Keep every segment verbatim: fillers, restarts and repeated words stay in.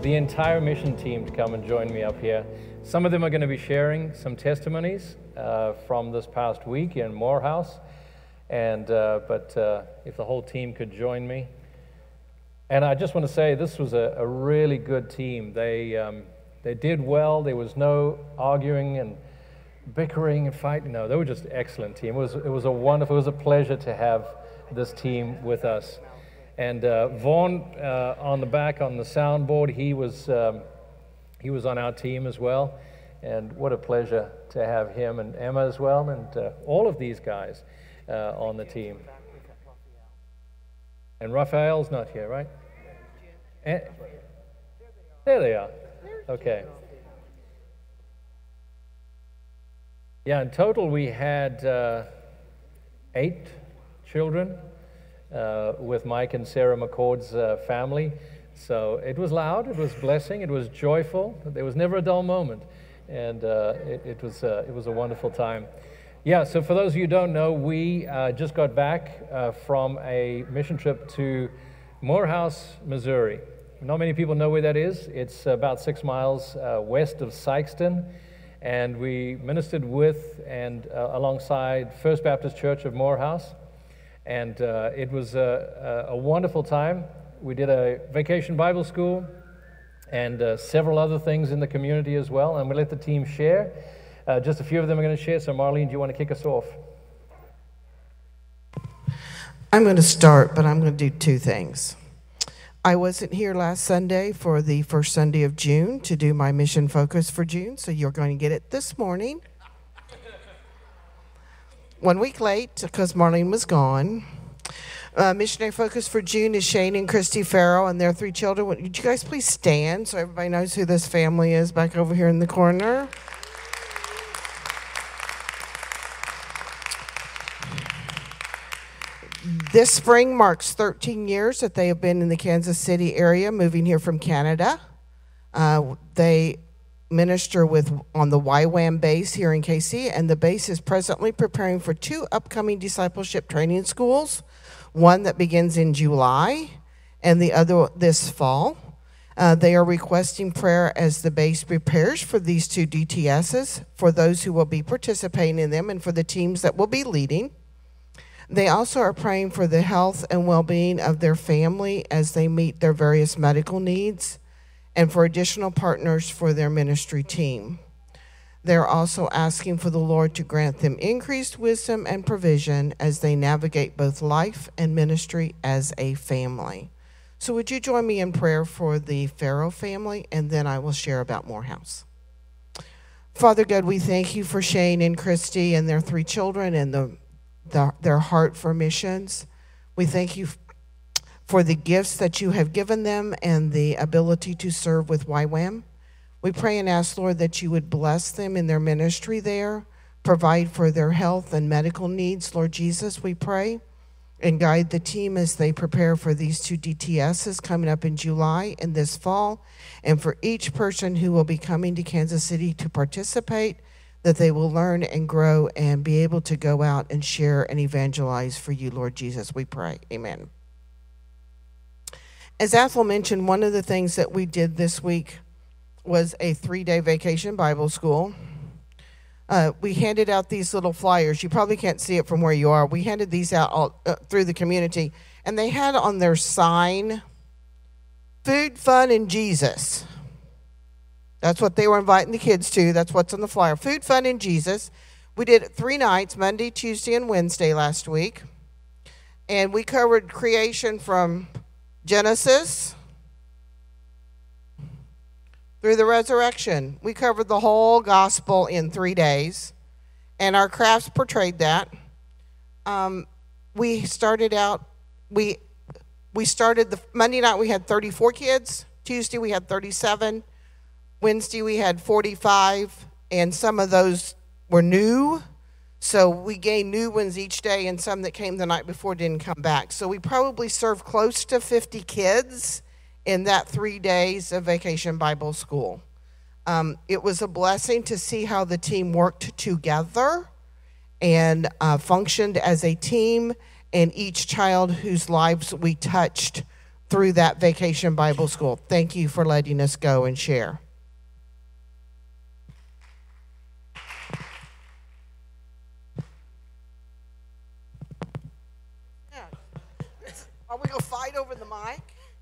the entire mission team to come and join me up here. Some of them are going to be sharing some testimonies uh, from this past week in Morehouse, and uh, but uh, if the whole team could join me. And I just want to say this was a, a really good team. They um, they did well. There was no arguing and bickering and fighting. No, they were just an excellent team. It was it was a wonderful. It was a pleasure to have this team with us. And uh, Vaughn uh, on the back on the soundboard, he was um, he was on our team as well, and what a pleasure to have him and Emma as well, and uh, all of these guys uh, on the team. And Raphael's not here, right? And, there they are. Okay. Yeah, in total we had uh, eight children. Uh, with Mike and Sarah McCord's uh, family. So it was loud, it was blessing, it was joyful. There was never a dull moment, and uh, it, it was uh, it was a wonderful time. Yeah, so for those of you who don't know, we uh, just got back uh, from a mission trip to Morehouse, Missouri. Not many people know where that is. It's about six miles uh, west of Sikeston, and we ministered with and uh, alongside First Baptist Church of Morehouse. And uh, it was a, a wonderful time. We did a vacation Bible school and uh, several other things in the community as well. And we let the team share. Uh, just a few of them are going to share. So Marlene, do you want to kick us off? I'm going to start, but I'm going to do two things. I wasn't here last Sunday for the first Sunday of June to do my mission focus for June, so you're going to get it this morning. One week late because Marlene was gone. Uh, missionary focus for June is Shane and Christy Farrell and their three children. Would you guys please stand so everybody knows who this family is back over here in the corner? This spring marks thirteen years that they have been in the Kansas City area, moving here from Canada. Uh, they minister with on the Y WAM base here in K C, and the base is presently preparing for two upcoming discipleship training schools, one that begins in July and the other this fall. Uh, they are requesting prayer as the base prepares for these two D T S's, for those who will be participating in them and for the teams that will be leading. They also are praying for the health and well-being of their family as they meet their various medical needs, and for additional partners for their ministry team. They're also asking for the Lord to grant them increased wisdom and provision as they navigate both life and ministry as a family. So would you join me in prayer for the Farrell family, and then I will share about Morehouse. Father God, we thank you for Shane and Christy and their three children and the, the their heart for missions. We thank you for the gifts that you have given them and the ability to serve with Y WAM. We pray and ask, Lord, that you would bless them in their ministry there, provide for their health and medical needs, Lord Jesus, we pray, and guide the team as they prepare for these two D T S's coming up in July and this fall, and for each person who will be coming to Kansas City to participate, that they will learn and grow and be able to go out and share and evangelize for you, Lord Jesus, we pray. Amen. As Athel mentioned, one of the things that we did this week was a three-day vacation Bible school. Uh, we handed out these little flyers. You probably can't see it from where you are. We handed these out all, uh, through the community, and they had on their sign, food, fun, and Jesus. That's what they were inviting the kids to. That's what's on the flyer, food, fun, and Jesus. We did it three nights, Monday, Tuesday, and Wednesday last week, and we covered creation from Genesis through the resurrection. We covered the whole gospel in three days, and our crafts portrayed that. Um, we started out, we we started the Monday night, we had thirty-four kids. Tuesday, we had thirty-seven. Wednesday, we had forty-five, and some of those were new. So we gained new ones each day, and some that came the night before didn't come back. So we probably served close to fifty kids in that three days of Vacation Bible School. Um, it was a blessing to see how the team worked together and uh, functioned as a team, and each child whose lives we touched through that Vacation Bible School. Thank you for letting us go and share. Yeah. Are we going to fight over the mic?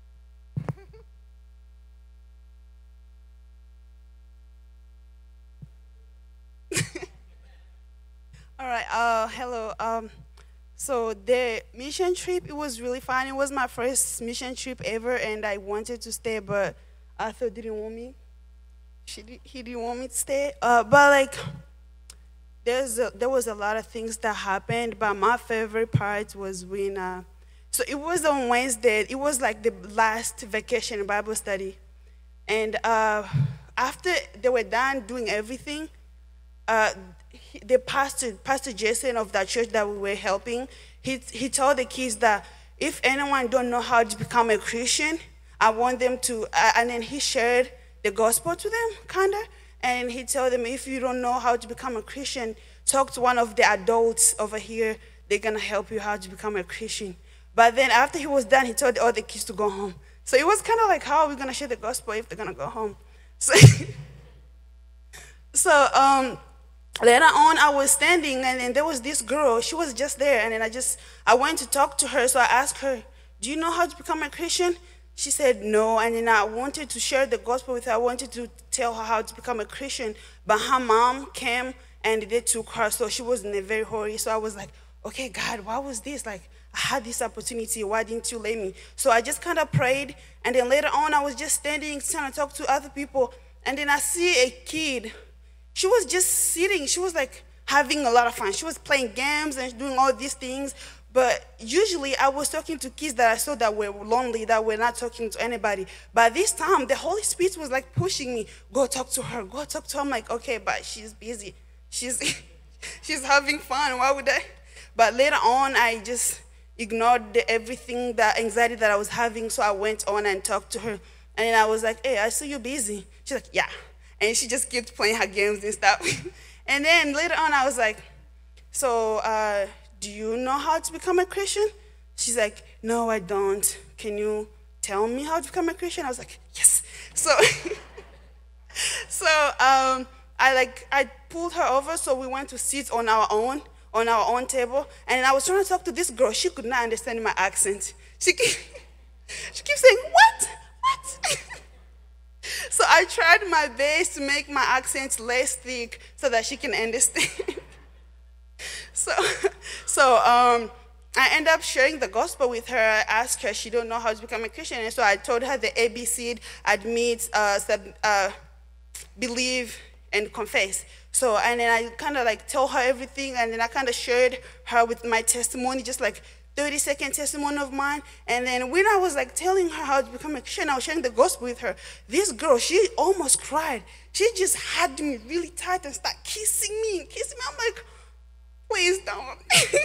All right. Uh, hello. Um, so the mission trip, it was really fun. It was my first mission trip ever, and I wanted to stay, but Arthur didn't want me. She did, he didn't want me to stay. Uh, but like, there's a, there was a lot of things that happened. But my favorite part was when. Uh, so it was on Wednesday. It was like the last vacation Bible study, and uh, after they were done doing everything. Uh, the pastor, Pastor Jason of that church that we were helping, he he told the kids that if anyone don't know how to become a Christian, I want them to, uh, and then he shared the gospel to them, kinda, and he told them if you don't know how to become a Christian, talk to one of the adults over here. They're gonna help you how to become a Christian. But then after he was done, he told the other kids to go home. So it was kind of like, how are we gonna share the gospel if they're gonna go home? So, so um. Later on, I was standing, and then there was this girl. She was just there, and then I just, I went to talk to her, so I asked her, do you know how to become a Christian? She said no, and then I wanted to share the gospel with her. I wanted to tell her how to become a Christian, but her mom came, and they took her, so she was in a very hurry. So I was like, okay, God, why was this? Like, I had this opportunity. Why didn't you let me? So I just kind of prayed, and then later on, I was just standing, trying to talk to other people, and then I see a kid. She was just sitting. She was like having a lot of fun. She was playing games and doing all these things. But usually I was talking to kids that I saw that were lonely, that were not talking to anybody. But this time, the Holy Spirit was like pushing me, go talk to her, go talk to her. I'm like, okay, but she's busy. She's, she's having fun. Why would I? But later on, I just ignored the, everything, that anxiety that I was having. So I went on and talked to her. And then I was like, hey, I see you're busy. She's like, yeah. And she just kept playing her games and stuff. And then later on, I was like, so uh, do you know how to become a Christian? She's like, no, I don't. Can you tell me how to become a Christian? I was like, yes. So, so um, I like I pulled her over, so we went to sit on our own, on our own table. And I was trying to talk to this girl. She could not understand my accent. She, she keeps saying, what? What? So I tried my best to make my accent less thick so that she can understand. so so um, I ended up sharing the gospel with her. I asked her, she don't know how to become a Christian. And so I told her the A B C, admit, uh, sub, uh, believe, and confess. So, and then I kind of like told her everything, and then I kind of shared her with my testimony, just like thirty second testimony of mine. And then when I was like telling her how to become a Christian, I was sharing the gospel with her. This girl, she almost cried. She just hugged me really tight and started kissing me and kissing me. I'm like, please don't.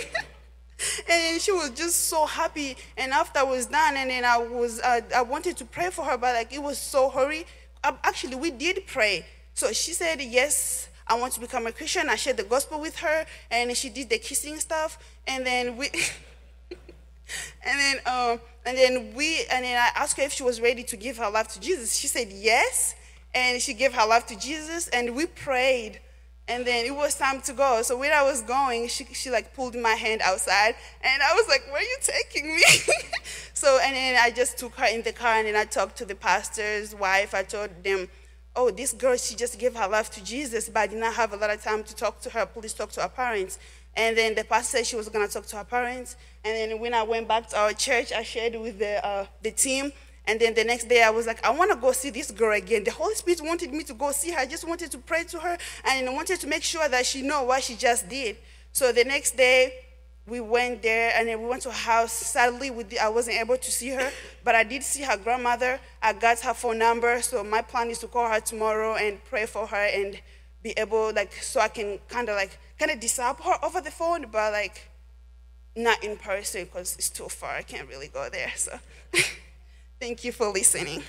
And she was just so happy. And after I was done, and then I was, uh, I wanted to pray for her, but like it was so hurry. Uh, actually, we did pray. So she said, yes, I want to become a Christian. I shared the gospel with her, and she did the kissing stuff. And then we... And then, um, and then we, and then I asked her if she was ready to give her life to Jesus. She said yes, and she gave her life to Jesus. And we prayed, and then it was time to go. So when I was going, she she like pulled my hand outside, and I was like, "Where are you taking me?" So and then I just took her in the car, and then I talked to the pastor's wife. I told them, "Oh, this girl, she just gave her life to Jesus, but I did not have a lot of time to talk to her. Please talk to her parents." And then the pastor said she was going to talk to her parents. And then when I went back to our church, I shared with the uh, the team. And then the next day, I was like, I want to go see this girl again. The Holy Spirit wanted me to go see her. I just wanted to pray to her, and I wanted to make sure that she know what she just did. So the next day, we went there, and then we went to her house. Sadly, we did, I wasn't able to see her, but I did see her grandmother. I got her phone number, so my plan is to call her tomorrow and pray for her and be able, like, so I can kind of, like, kind of disciple her over the phone, but, like, not in person because it's too far. I can't really go there, so thank you for listening.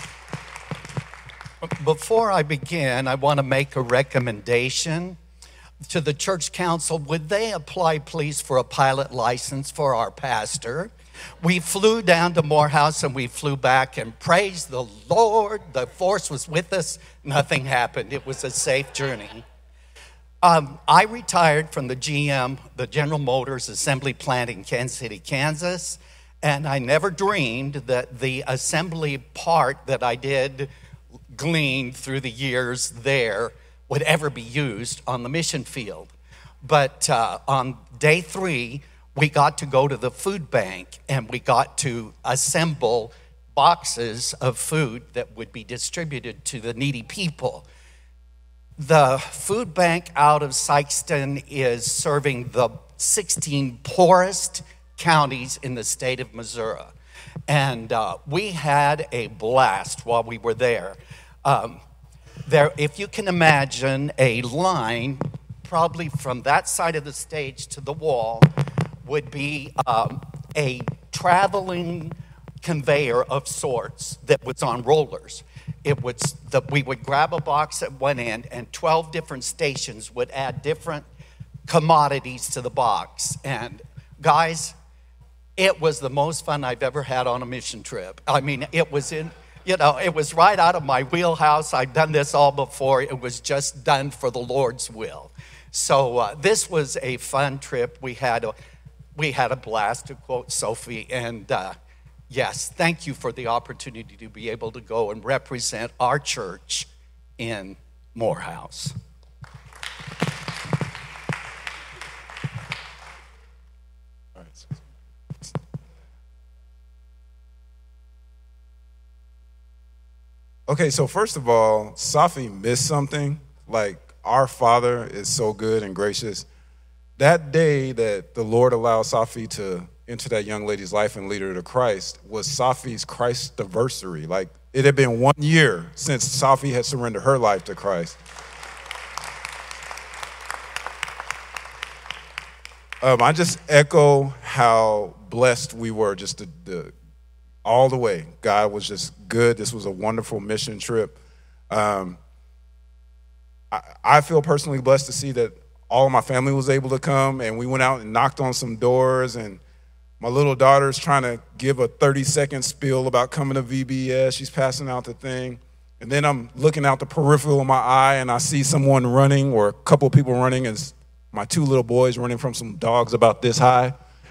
Before I begin, I want to make a recommendation. to the church council, would they apply, please, for a pilot license for our pastor? We flew down to Morehouse and we flew back, and praise the Lord, the force was with us. Nothing happened. It was a safe journey. Um, I retired from the G M, the General Motors assembly plant in Kansas City, Kansas, and I never dreamed that the assembly part that I did glean through the years there would ever be used on the mission field. But uh, on day three, we got to go to the food bank and we got to assemble boxes of food that would be distributed to the needy people. The food bank out of Sikeston is serving the sixteen poorest counties in the state of Missouri. And uh, we had a blast while we were there. Um, There, if you can imagine a line, probably from that side of the stage to the wall, would be um, a traveling conveyor of sorts that was on rollers. It was that we would grab a box at one end, and twelve different stations would add different commodities to the box. And guys, it was the most fun I've ever had on a mission trip. I mean, it was in. You know, it was right out of my wheelhouse. I'd done this all before. It was just done for the Lord's will. So uh, this was a fun trip. We had a, we had a blast, to quote Sophie. And uh, yes, thank you for the opportunity to be able to go and represent our church in Morehouse. Okay, so first of all, Safi missed something. Like, our Father is so good and gracious. That day that the Lord allowed Safi to enter that young lady's life and lead her to Christ was Safi's Christ anniversary. Like, it had been one year since Safi had surrendered her life to Christ. Um, I just echo how blessed we were just the, the all the way. God was just good. This was a wonderful mission trip. Um, I, I feel personally blessed to see that all of my family was able to come, and we went out and knocked on some doors, and my little daughter's trying to give a thirty-second spiel about coming to V B S. She's passing out the thing. And then I'm looking out the peripheral of my eye, and I see someone running, or a couple of people running, and my two little boys running from some dogs about this high.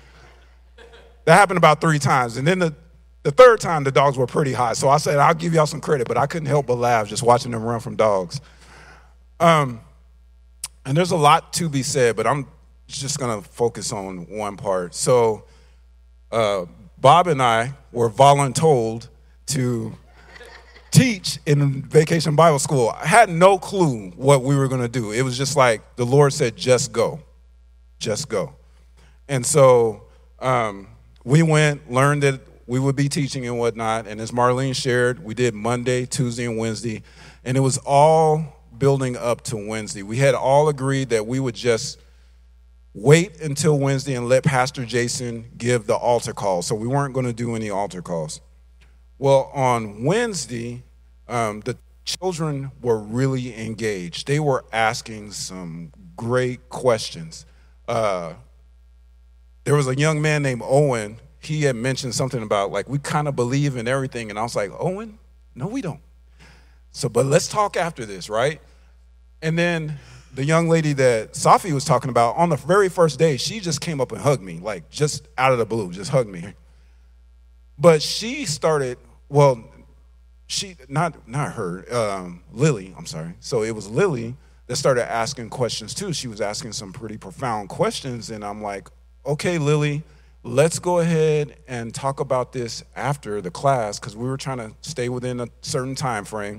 That happened about three times. And then the The third time, the dogs were pretty high. So I said, I'll give y'all some credit, but I couldn't help but laugh just watching them run from dogs. Um, and there's a lot to be said, but I'm just going to focus on one part. So uh, Bob and I were voluntold to teach in Vacation Bible School. I had no clue what we were going to do. It was just like the Lord said, just go, just go. And so um, we went, learned that we would be teaching and whatnot. And as Marlene shared, we did Monday, Tuesday, and Wednesday. And it was all building up to Wednesday. We had all agreed that we would just wait until Wednesday and let Pastor Jason give the altar call. So we weren't going to do any altar calls. Well, on Wednesday, um, the children were really engaged. They were asking some great questions. Uh, there was a young man named Owen. He had mentioned something about, like, we kind of believe in everything. And I was like, Owen, no, we don't. So, but let's talk after this, right? And then the young lady that Safi was talking about, on the very first day, she just came up and hugged me, like, just out of the blue, just hugged me. But she started, well, she, not not her, um, Lily, I'm sorry. So it was Lily that started asking questions too. She was asking some pretty profound questions. And I'm like, okay, Lily, let's go ahead and talk about this after the class, because we were trying to stay within a certain time frame.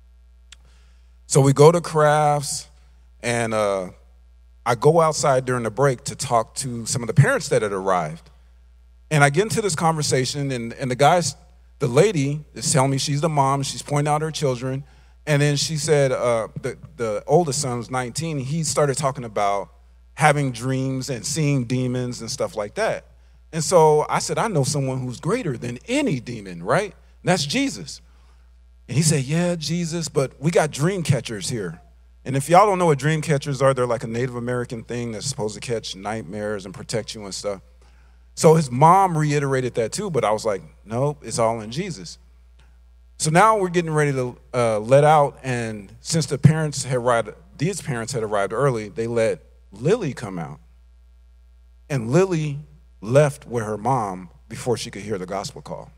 So we go to crafts, and uh, I go outside during the break to talk to some of the parents that had arrived. And I get into this conversation, and, and the guys, the lady is telling me she's the mom. She's pointing out her children. And then she said, uh, the, the oldest son was nineteen. He started talking about having dreams and seeing demons and stuff like that. And so I said, I know someone who's greater than any demon, right? And that's Jesus. And he said, yeah, Jesus, but we got dream catchers here. And if y'all don't know what dream catchers are, they're like a Native American thing that's supposed to catch nightmares and protect you and stuff. So his mom reiterated that too, but I was like, nope, it's all in Jesus. So now we're getting ready to uh, let out, and since the parents had arrived, these parents had arrived early, they let Lily come out. And Lily left with her mom before she could hear the gospel call.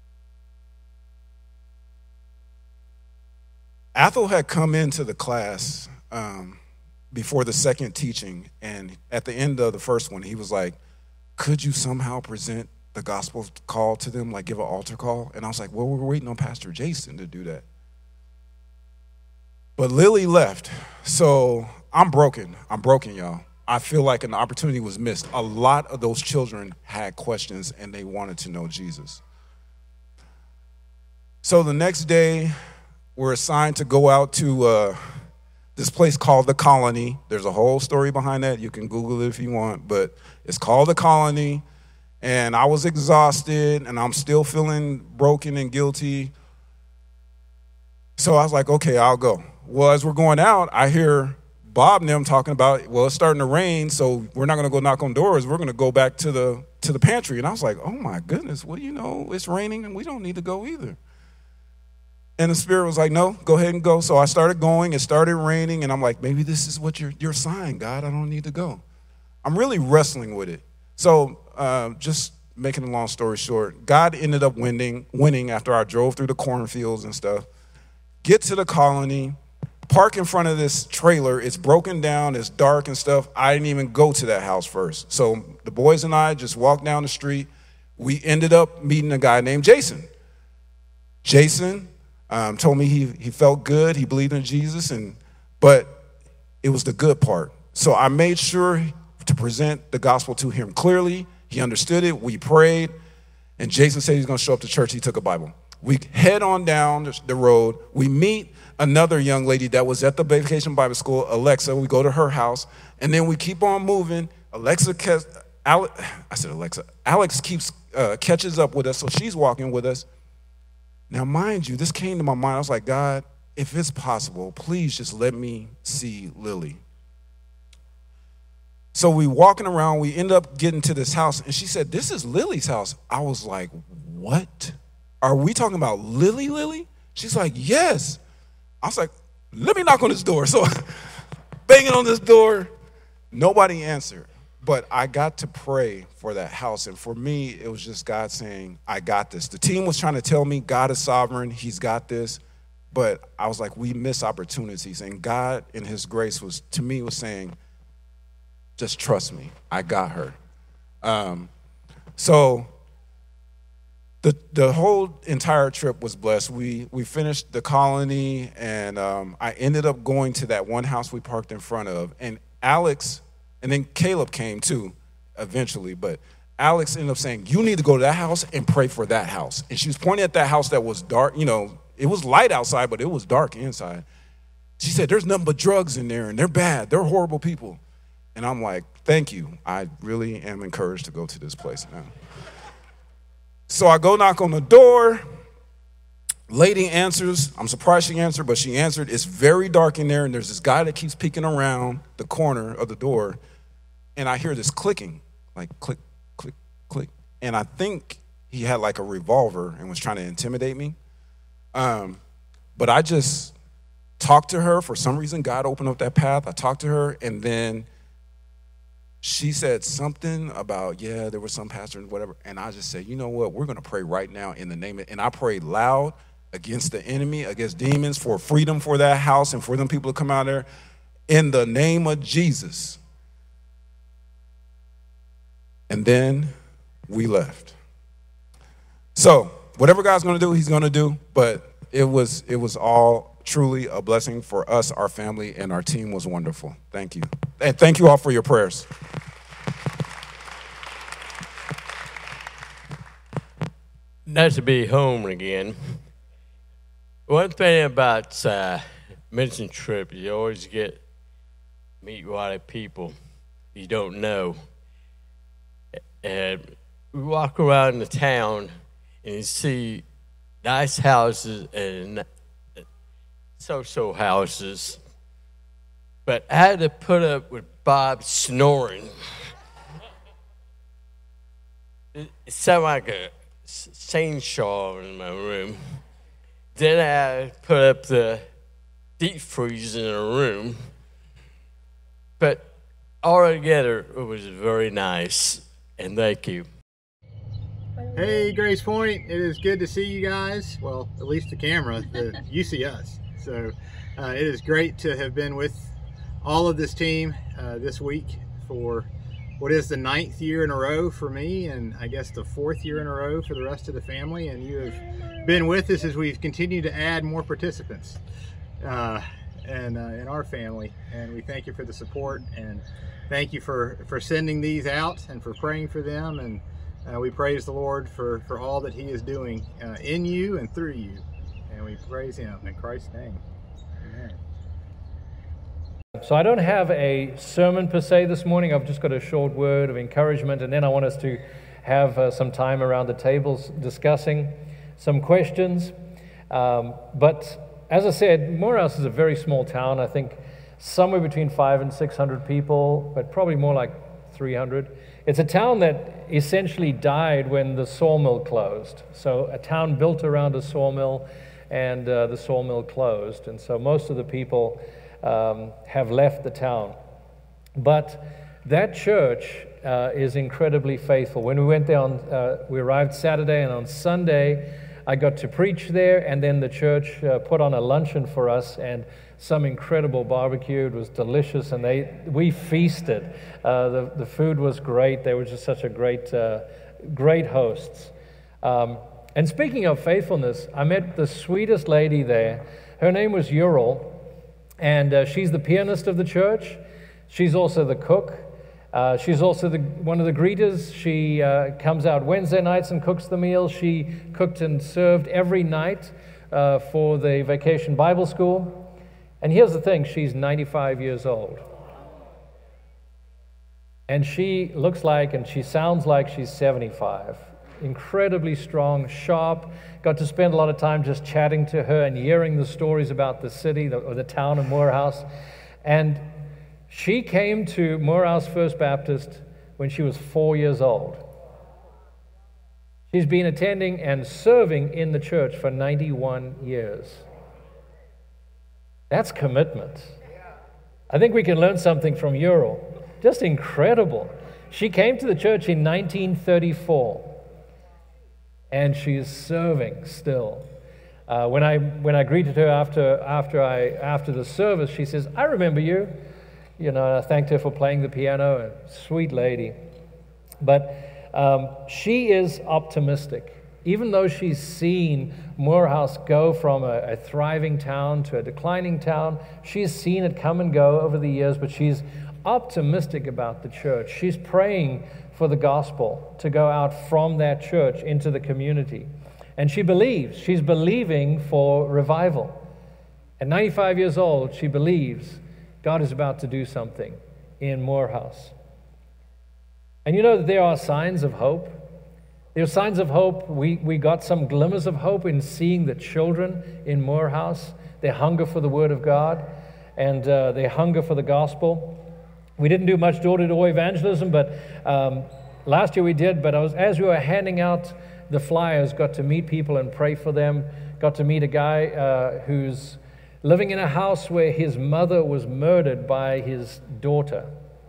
Athel had come into the class um, before the second teaching, and at the end of the first one, he was like, could you somehow present the gospel call to them, like give an altar call? And I was like, well, we're waiting on Pastor Jason to do that. But Lily left, so I'm broken. I'm broken, y'all. I feel like an opportunity was missed. A lot of those children had questions, and they wanted to know Jesus. So the next day, we're assigned to go out to uh, this place called The Colony. There's a whole story behind that. You can Google it if you want, but it's called The Colony. And I was exhausted, and I'm still feeling broken and guilty. So I was like, okay, I'll go. Well, as we're going out, I hear Bob and them talking about, well, it's starting to rain, so we're not going to go knock on doors. We're going to go back to the to the pantry. And I was like, oh, my goodness, well, you know, it's raining, and we don't need to go either. And the Spirit was like, no, go ahead and go. So I started going. It started raining, and I'm like, maybe this is what your your sign, God. I don't need to go. I'm really wrestling with it. So uh, just making a long story short, God ended up winning, winning after I drove through the cornfields and stuff. Get to the Colony, park in front of this trailer. It's broken down. It's dark and stuff. I didn't even go to that house first. So the boys and I just walked down the street. We ended up meeting a guy named Jason. Jason um, told me he, he felt good. He believed in Jesus, and but it was the good part. So I made sure to present the gospel to him clearly. He understood it. We prayed, and Jason said he's going to show up to church. He took a Bible. We head on down the road. We meet another young lady that was at the Vacation Bible School, Alexa. We go to her house, and then we keep on moving. Alexa, Alex, I said Alexa. Alex keeps uh, catches up with us, so she's walking with us. Now, mind you, this came to my mind. I was like, God, if it's possible, please just let me see Lily. So we walking around, we end up getting to this house, and she said, this is Lily's house. I was like, what? Are we talking about Lily, Lily? She's like, yes. I was like, let me knock on this door. So banging on this door, nobody answered. But I got to pray for that house. And for me, it was just God saying, I got this. The team was trying to tell me God is sovereign. He's got this. But I was like, we miss opportunities. And God, in his grace, was to me was saying, just trust me. I got her. Um, so the the whole entire trip was blessed. We we finished the Colony, and um, I ended up going to that one house we parked in front of. And Alex, and then Caleb came too, eventually. But Alex ended up saying, you need to go to that house and pray for that house. And she was pointing at that house that was dark. You know, it was light outside, but it was dark inside. She said, there's nothing but drugs in there, and they're bad. They're horrible people. And I'm like, thank you. I really am encouraged to go to this place now. So I go knock on the door. Lady answers. I'm surprised she answered, but she answered. It's very dark in there, and there's this guy that keeps peeking around the corner of the door. And I hear this clicking, like click, click, click. And I think he had like a revolver and was trying to intimidate me. Um, but I just talked to her. For some reason, God opened up that path. I talked to her, and then she said something about, yeah, there was some pastor and whatever. And I just said, you know what? We're going to pray right now in the name of, and I prayed loud against the enemy, against demons, for freedom for that house and for them people to come out there in the name of Jesus. And then we left. So whatever God's going to do, he's going to do. But it was it was all truly a blessing for us, our family, and our team was wonderful. Thank you. And thank you all for your prayers. Nice to be home again. One thing about uh, mission trip, you always get meet a lot of people you don't know. And we walk around the town and you see nice houses and so-so houses. but I had to put up with Bob snoring. It sounded like a chainsaw in my room. Then I put up the deep freeze in a room. But altogether, it was very nice, and thank you. Hey, Grace Point, it is good to see you guys. Well, at least the camera, the, you see us. So uh, it is great to have been with all of this team uh, this week for what is the ninth year in a row for me, and I guess the fourth year in a row for the rest of the family. And you have been with us as we've continued to add more participants uh, and uh, in our family. And we thank you for the support, and thank you for, for sending these out and for praying for them. And uh, we praise the Lord for, for all that He is doing uh, in you and through you. And we praise Him in Christ's name. Amen. So I don't have a sermon per se this morning. I've just got a short word of encouragement, and then I want us to have uh, some time around the tables discussing some questions. Um, but as I said, Morehouse is a very small town. I think somewhere between five and six hundred people, but probably more like three hundred. It's a town that essentially died when the sawmill closed. So a town built around a sawmill, and uh, the sawmill closed, and so most of the people Um, have left the town. But that church uh, is incredibly faithful. When we went there on, uh, we arrived Saturday, and on Sunday I got to preach there, and then the church uh, put on a luncheon for us and some incredible barbecue. It was delicious, and they we feasted. Uh, the, the food was great. They were just such a great, uh, great hosts. Um, and speaking of faithfulness, I met the sweetest lady there. Her name was Ural. And uh, she's the pianist of the church. She's also the cook. Uh, she's also the, one of the greeters. She uh, comes out Wednesday nights and cooks the meals. She cooked and served every night uh, for the Vacation Bible School. And here's the thing, she's ninety-five years old. And she looks like and she sounds like she's seventy-five. Incredibly strong, sharp. Got to spend a lot of time just chatting to her and hearing the stories about the city or the town of Morehouse. And she came to Morehouse First Baptist when she was four years old. She's been attending and serving in the church for ninety-one years. That's commitment. I think we can learn something from Ural. Just incredible. She came to the church in nineteen thirty-four. And she is serving still. Uh, when I when I greeted her after after I after the service, she says, "I remember you." You know, I thanked her for playing the piano. A sweet lady, but um, she is optimistic. Even though she's seen Morehouse go from a, a thriving town to a declining town, she's seen it come and go over the years. But she's optimistic about the church. She's praying for the gospel to go out from that church into the community. And she believes, she's believing for revival. At ninety-five years old, she believes God is about to do something in Morehouse. And you know that there are signs of hope. There are signs of hope. We, we got some glimmers of hope in seeing the children in Morehouse, their hunger for the Word of God, and uh, their hunger for the gospel. We didn't do much door-to-door evangelism, but um, last year we did. But I was, as we were handing out the flyers, got to meet people and pray for them. Got to meet a guy uh, who's living in a house where his mother was murdered by his daughter.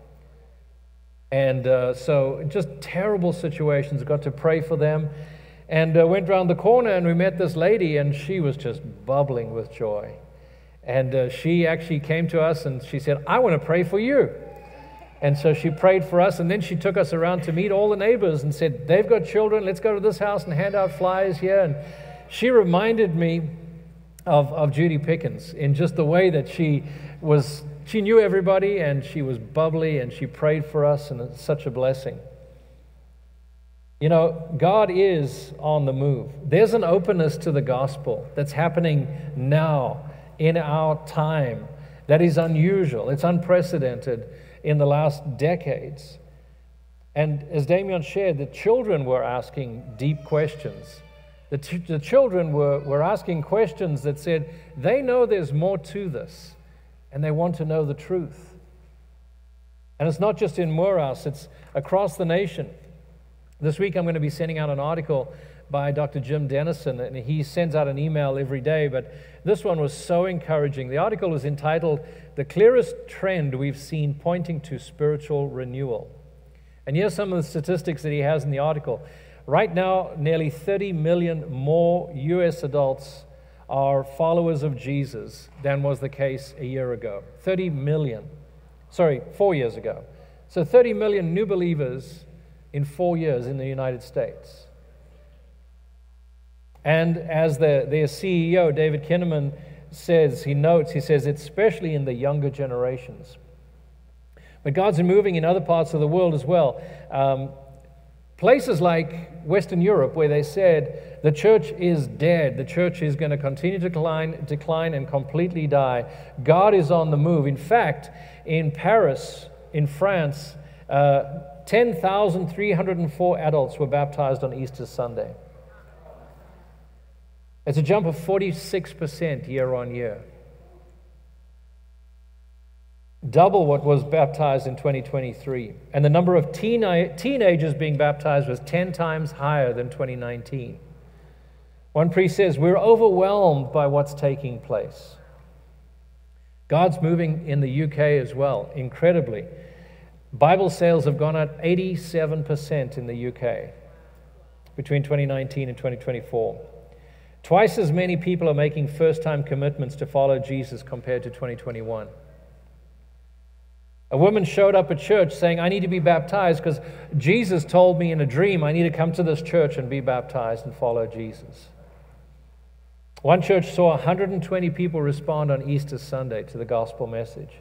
And uh, so just terrible situations. Got to pray for them. And uh, went around the corner and we met this lady, and she was just bubbling with joy. And uh, she actually came to us and she said, "I want to pray for you." And so she prayed for us, and then she took us around to meet all the neighbors and said, "They've got children, let's go to this house and hand out flyers here." And she reminded me of, of Judy Pickens in just the way that she was, she knew everybody, and she was bubbly, and she prayed for us, and it's such a blessing. You know, God is on the move. There's an openness to the gospel that's happening now in our time that is unusual. It's unprecedented in the last decades. And as Damien shared, the children were asking deep questions. The, t- the children were, were asking questions that said, they know there's more to this. and they want to know the truth. And it's not just in Moorhouse, it's across the nation. This week I'm going to be sending out an article by Doctor Jim Dennison, and he sends out an email every day, but this one was so encouraging. The article was entitled, "The Clearest Trend We've Seen Pointing to Spiritual Renewal." And here's some of the statistics that he has in the article. Right now, nearly thirty million more U S adults are followers of Jesus than was the case a year ago. thirty million. Sorry, four years ago. So thirty million new believers in four years in the United States. And as the, their C E O, David Kinnaman, says, he notes, he says, it's especially in the younger generations. But God's moving in other parts of the world as well. Um, places like Western Europe, where they said the church is dead, the church is going to continue to decline, decline and completely die. God is on the move. In fact, in Paris, in France, uh, ten thousand three hundred four adults were baptized on Easter Sunday. It's a jump of forty-six percent year on year. Double what was baptized in twenty twenty-three. And the number of teen- teenagers being baptized was ten times higher than twenty nineteen. One priest says, we're overwhelmed by what's taking place. God's moving in the U K as well, incredibly. Bible sales have gone up eighty-seven percent in the U K between twenty nineteen and twenty twenty-four. Twice as many people are making first-time commitments to follow Jesus compared to twenty twenty-one. A woman showed up at church saying, I need to be baptized because Jesus told me in a dream I need to come to this church and be baptized and follow Jesus. One church saw one hundred twenty people respond on Easter Sunday to the gospel message.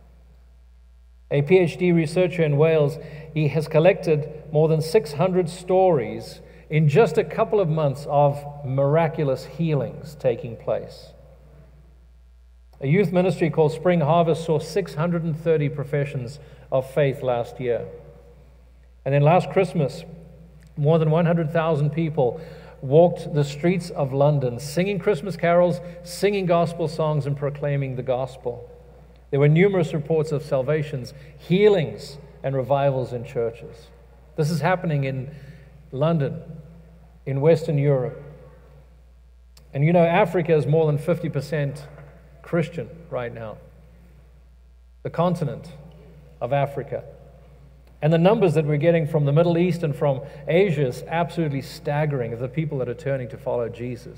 A PhD researcher in Wales, he has collected more than six hundred stories in just a couple of months of miraculous healings taking place. A youth ministry called Spring Harvest saw six hundred thirty professions of faith last year. And then last Christmas, more than one hundred thousand people walked the streets of London, singing Christmas carols, singing gospel songs, and proclaiming the gospel. There were numerous reports of salvations, healings, and revivals in churches. This is happening in London, in Western Europe. And you know, Africa is more than fifty percent Christian right now. The continent of Africa. And the numbers that we're getting from the Middle East and from Asia is absolutely staggering of the people that are turning to follow Jesus.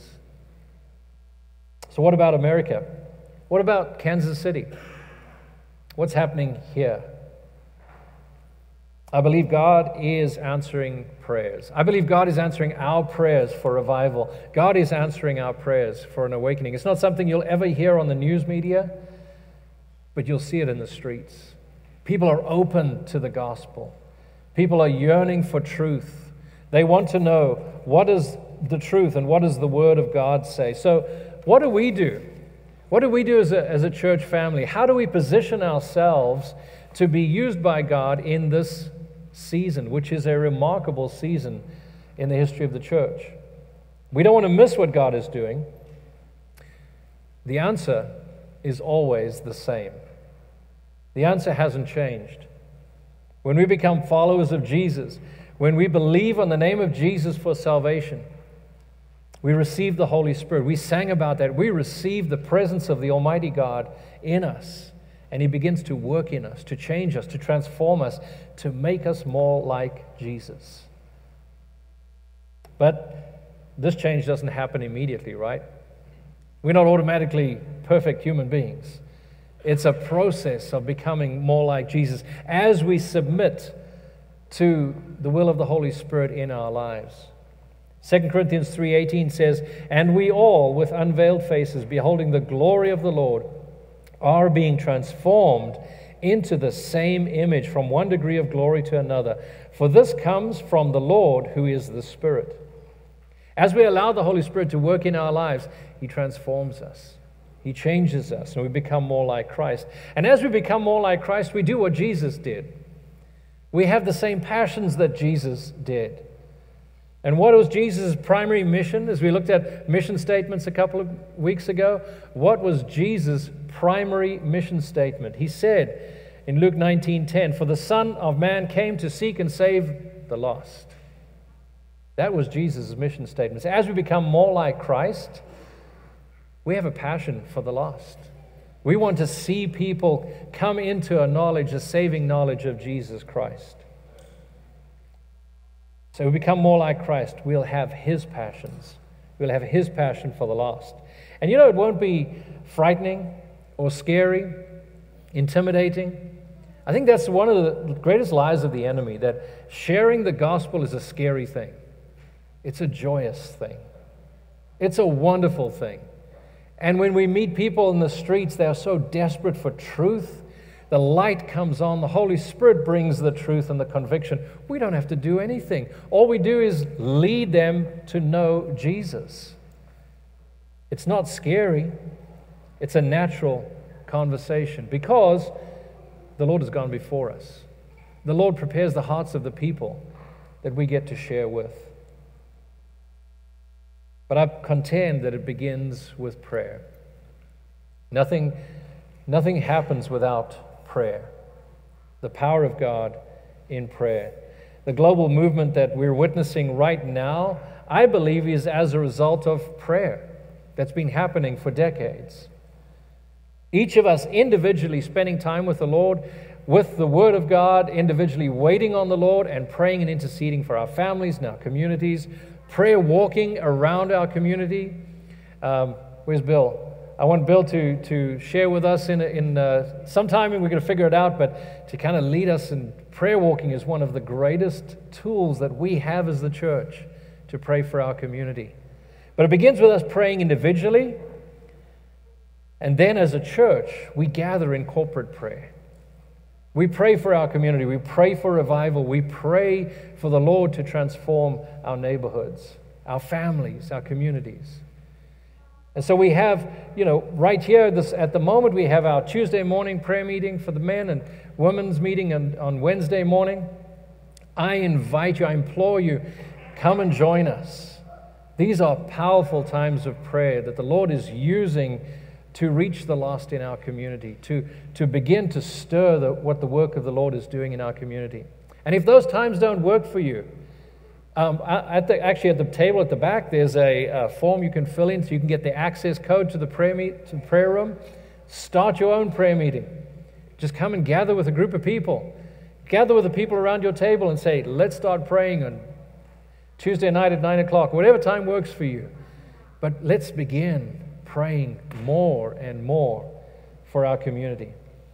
So what about America? What about Kansas City? What's happening here? I believe God is answering prayers. I believe God is answering our prayers for revival. God is answering our prayers for an awakening. It's not something you'll ever hear on the news media, but you'll see it in the streets. People are open to the gospel. People are yearning for truth. They want to know what is the truth and what does the Word of God say. So what do we do? What do we do as a, as a church family? How do we position ourselves to be used by God in this season, which is a remarkable season in the history of the church? We don't want to miss what God is doing. The answer is always the same. The answer hasn't changed. When we become followers of Jesus, when we believe on the name of Jesus for salvation, we receive the Holy Spirit. We sang about that. We receive the presence of the Almighty God in us. And He begins to work in us, to change us, to transform us, to make us more like Jesus. But this change doesn't happen immediately, right? We're not automatically perfect human beings. It's a process of becoming more like Jesus as we submit to the will of the Holy Spirit in our lives. Second Corinthians three eighteen says, and we all, with unveiled faces, beholding the glory of the Lord, are being transformed into the same image from one degree of glory to another. For this comes from the Lord, who is the Spirit. As we allow the Holy Spirit to work in our lives, He transforms us. He changes us, and we become more like Christ. And as we become more like Christ, we do what Jesus did. We have the same passions that Jesus did. And what was Jesus' primary mission? As we looked at mission statements a couple of weeks ago, what was Jesus' primary mission statement? He said in Luke nineteen ten, "For the Son of Man came to seek and save the lost." That was Jesus' mission statement. So as we become more like Christ, we have a passion for the lost. We want to see people come into a knowledge, a saving knowledge of Jesus Christ. So we become more like Christ. We'll have His passions. We'll have His passion for the lost. And you know, it won't be frightening or scary, intimidating. I think that's one of the greatest lies of the enemy, that sharing the gospel is a scary thing. It's a joyous thing. It's a wonderful thing. And when we meet people in the streets, they are so desperate for truth. The light comes on. The Holy Spirit brings the truth and the conviction. We don't have to do anything. All we do is lead them to know Jesus. It's not scary. It's a natural conversation because the Lord has gone before us. The Lord prepares the hearts of the people that we get to share with. But I contend that it begins with prayer. Nothing, nothing happens without prayer. The power of God in prayer. The global movement that we're witnessing right now, I believe, is as a result of prayer that's been happening for decades. Each of us individually spending time with the Lord, with the Word of God, individually waiting on the Lord and praying and interceding for our families and our communities, prayer walking around our community. Um, where's Bill? I want Bill to, to share with us in, in uh, sometime, and we're going to figure it out, but to kind of lead us in prayer walking is one of the greatest tools that we have as the church to pray for our community. But it begins with us praying individually, and then as a church, we gather in corporate prayer. We pray for our community. We pray for revival. We pray for the Lord to transform our neighborhoods, our families, our communities. And so we have, you know, right here this, at the moment, we have our Tuesday morning prayer meeting for the men and women's meeting on, on Wednesday morning. I invite you, I implore you, come and join us. These are powerful times of prayer that the Lord is using to reach the lost in our community, to, to begin to stir the, what the work of the Lord is doing in our community. And if those times don't work for you, um, at the, actually at the table at the back, there's a, a form you can fill in so you can get the access code to the prayer meet, to the prayer room. Start your own prayer meeting. Just come and gather with a group of people. Gather with the people around your table and say, let's start praying on Tuesday night at nine o'clock, whatever time works for you. But let's begin praying more and more for our community.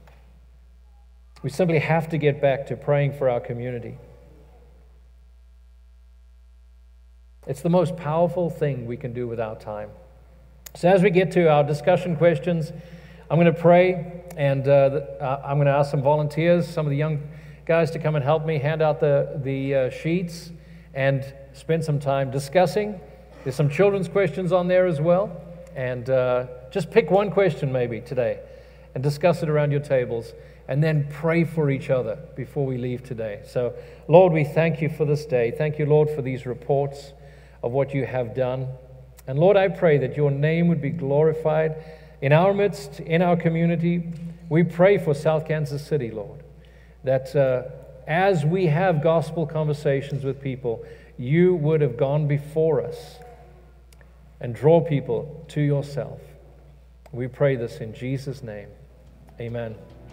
We simply have to get back to praying for our community. It's the most powerful thing we can do with our time. So as we get to our discussion questions, I'm going to pray, and uh, I'm going to ask some volunteers, some of the young guys, to come and help me hand out the, the uh, sheets and spend some time discussing. There's some children's questions on there as well. And uh, just pick one question maybe today and discuss it around your tables, and then pray for each other before we leave today. So, Lord, we thank you for this day. Thank you, Lord, for these reports of what you have done. And Lord, I pray that your name would be glorified in our midst, in our community. We pray for South Kansas City, Lord, that uh, as we have gospel conversations with people, you would have gone before us and draw people to yourself. We pray this in Jesus' name. Amen.